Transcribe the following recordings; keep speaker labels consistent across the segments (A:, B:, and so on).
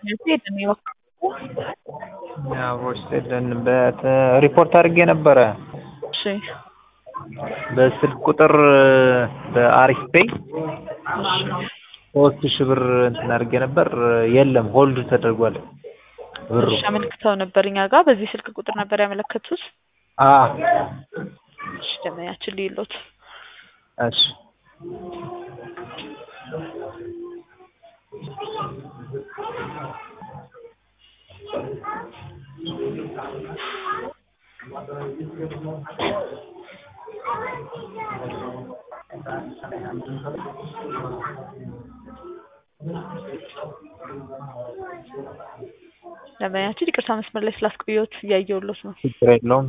A: ሄደን ይወቅ
B: ያው ወስደን ሪፖርት አድርጌ ነበረ።
A: እሺ
B: በስልክ ቁጥር በአሪፍ ፔይ 3000 ብር እንትን አድርጌ ነበር። የለም ሆልድ ተደርጓል ብሩ።
A: እሺ አመልክተው ነበር እኛ ጋር በዚህ ስልክ ቁጥር ነበር ያመለከቱት። እሺ ደመያችን ሊሎት
B: እሺ
A: ደመያችን ይቅርታ መስመር ላይ ስላስቆየሁት እያየሁሎት ነው።
B: ችግር የለውም።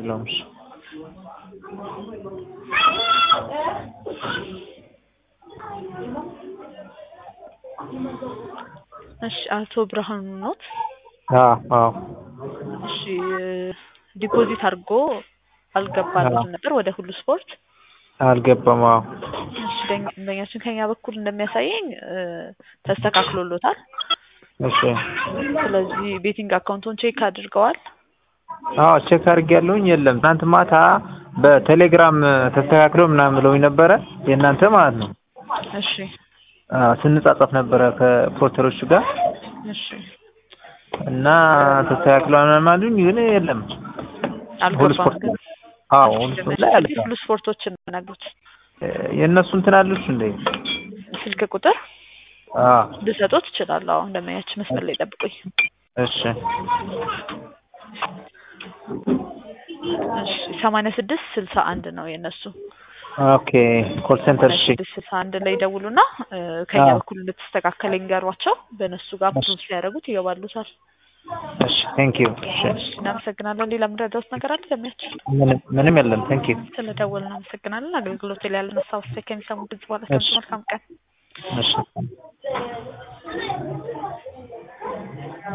A: እሺ አቶ ብርሃኑ ኖት?
B: አዎ
A: እሺ ዲፖዚት አድርጎ አልገባልንም ነበር ወደ ሁሉ ስፖርት
B: አልገባም።
A: እሺ ደንበኛችን ከኛ በኩል እንደሚያሳየኝ ተስተካክሎሎታል።
B: እሺ
A: ስለዚህ ቤቲንግ አካውንቱን ቼክ አድርገዋል?
B: ቼክ አድርጌያለሁኝ። የለም ትናንት ማታ በቴሌግራም ተስተካክሎ ምናምን ብለውኝ ነበረ የእናንተ ማለት ነው።
A: እሺ
B: ስንጻጻፍ ነበረ ከፖርተሮቹ ጋር።
A: እሺ
B: እና ተስተካክሏል ማለት ግን የለም
A: አልገባም።
B: ሁሉ
A: ስፖርቶችን እናገሩት
B: የእነሱ እንትን አለች እንዴ
A: ስልክ ቁጥር ልሰጦት እችላለሁ። አሁን እንደማያችሁ መስመር ላይ ጠብቁኝ።
B: እሺ
A: 8661 ነው የነሱ።
B: ኦኬ ኮል ሴንተር። እሺ
A: 61 ላይ ደውሉና ከኛ በኩል ልትስተካከል ይንገሯቸው። በነሱ ጋር ፕሩፍ ሲያደርጉት ይገባሉታል።
B: እሺ ቴንክ ዩ።
A: እሺ እናመሰግናለን። ሌላ ምንረዳውት ነገር አለ ደሚያችሁ?
B: ምንም የለም። ቴንክ ዩ
A: ስለደወልን እናመሰግናለን። አገልግሎት ላይ ያለን ሀሳብ ከሚሰሙ ድምጽ በኋላ መልካም ቀን።
B: እሺ